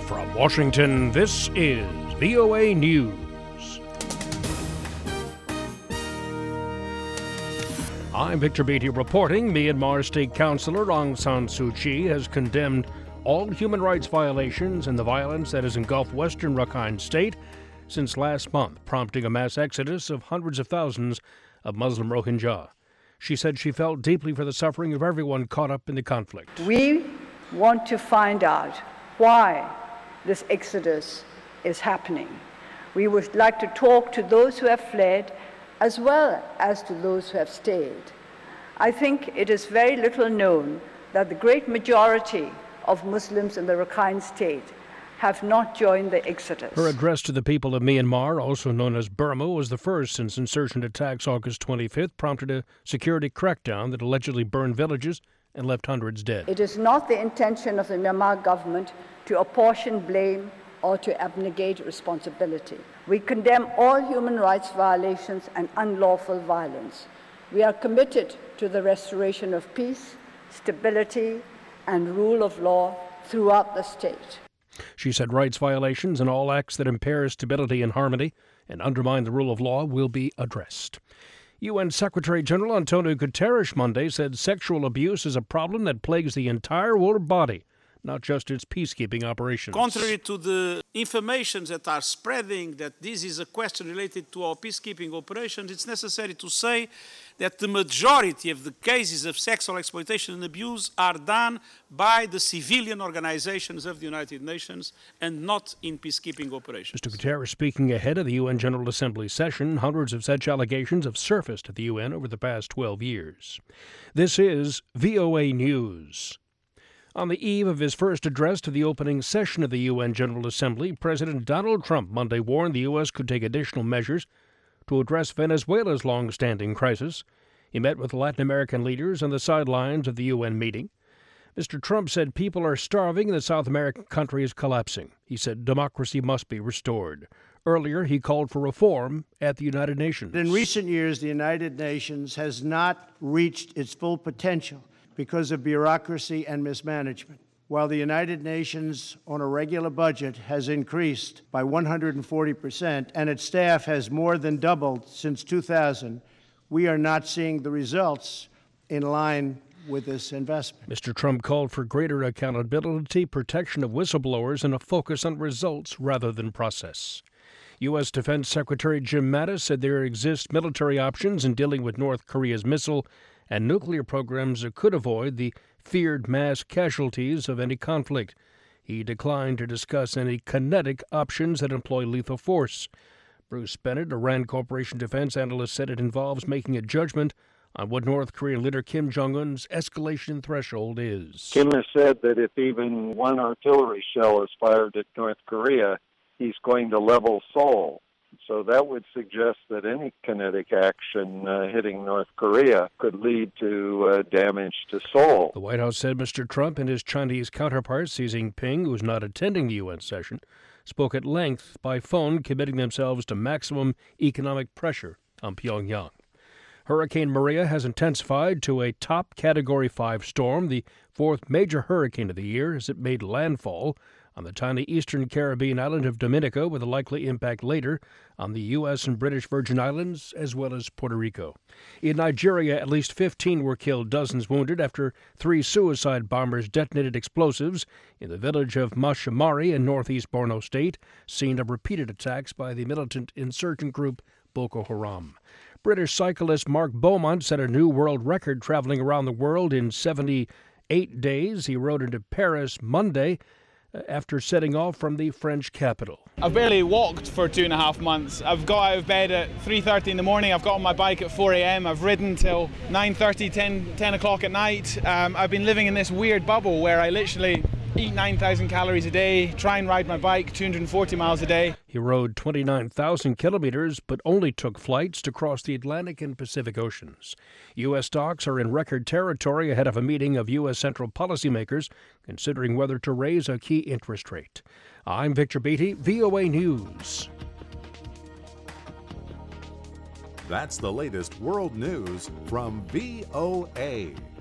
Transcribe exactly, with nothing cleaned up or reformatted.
From Washington, this is V O A News. I'm Victor Beatty reporting. Myanmar State Councillor Aung San Suu Kyi has condemned all human rights violations and the violence that has engulfed western Rakhine State since last month, prompting a mass exodus of hundreds of thousands of Muslim Rohingya. She said she felt deeply for the suffering of everyone caught up in the conflict. We want to find out why this exodus is happening. We would like to talk to those who have fled as well as to those who have stayed. I think it is very little known that the great majority of Muslims in the Rakhine State have not joined the exodus. Her address to the people of Myanmar, also known as Burma, was the first since insurgent attacks August twenty-fifth prompted a security crackdown that allegedly burned villages and left hundreds dead. It is not the intention of the Myanmar government to apportion blame or to abnegate responsibility. We condemn all human rights violations and unlawful violence. We are committed to the restoration of peace, stability, and rule of law throughout the state. She said rights violations and all acts that impair stability and harmony and undermine the rule of law will be addressed. U N Secretary General Antonio Guterres Monday said sexual abuse is a problem that plagues the entire world body, not just its peacekeeping operations. Contrary to the information that are spreading that this is a question related to our peacekeeping operations, it's necessary to say that the majority of the cases of sexual exploitation and abuse are done by the civilian organizations of the United Nations and not in peacekeeping operations. Mister Guterres speaking ahead of the U N General Assembly session. Hundreds of such allegations have surfaced at the U N over the past twelve years. This is V O A News. On the eve of his first address to the opening session of the U N General Assembly, President Donald Trump Monday warned the U S could take additional measures to address Venezuela's long-standing crisis. He met with Latin American leaders on the sidelines of the U N meeting. Mister Trump said people are starving and the South American country is collapsing. He said democracy must be restored. Earlier, he called for reform at the United Nations. In recent years, the United Nations has not reached its full potential because of bureaucracy and mismanagement. While the United Nations on a regular budget has increased by one hundred forty percent and its staff has more than doubled since two thousand, we are not seeing the results in line with this investment. Mister Trump called for greater accountability, protection of whistleblowers, and a focus on results rather than process. U S. Defense Secretary Jim Mattis said there exist military options in dealing with North Korea's missile and nuclear programs that could avoid the feared mass casualties of any conflict. He declined to discuss any kinetic options that employ lethal force. Bruce Bennett, a Rand Corporation defense analyst, said it involves making a judgment on what North Korean leader Kim Jong-un's escalation threshold is. Kim has said that if even one artillery shell is fired at North Korea, he's going to level Seoul. So that would suggest that any kinetic action uh, hitting North Korea could lead to uh, damage to Seoul. The White House said Mister Trump and his Chinese counterpart, Xi Jinping, who is not attending the U N session, spoke at length by phone, committing themselves to maximum economic pressure on Pyongyang. Hurricane Maria has intensified to a top Category five storm, the fourth major hurricane of the year, as it made landfall on the tiny eastern Caribbean island of Dominica, with a likely impact later on the U S and British Virgin Islands, as well as Puerto Rico. In Nigeria, at least fifteen were killed, dozens wounded, after three suicide bombers detonated explosives in the village of Mashamari in northeast Borno State, scene of repeated attacks by the militant insurgent group Boko Haram. British cyclist Mark Beaumont set a new world record traveling around the world in seventy-eight days. He rode into Paris Monday after setting off from the French capital. I've barely walked for two and a half months. I've got out of bed at three thirty in the morning. I've got on my bike at four a.m. I've ridden till nine thirty, ten, ten o'clock at night. Um, I've been living in this weird bubble where I literally eat nine thousand calories a day, try and ride my bike two hundred forty miles a day. He rode twenty-nine thousand kilometers, but only took flights to cross the Atlantic and Pacific Oceans. U S stocks are in record territory ahead of a meeting of U S central policymakers considering whether to raise a key interest rate. I'm Victor Beatty, V O A News. That's the latest world news from V O A.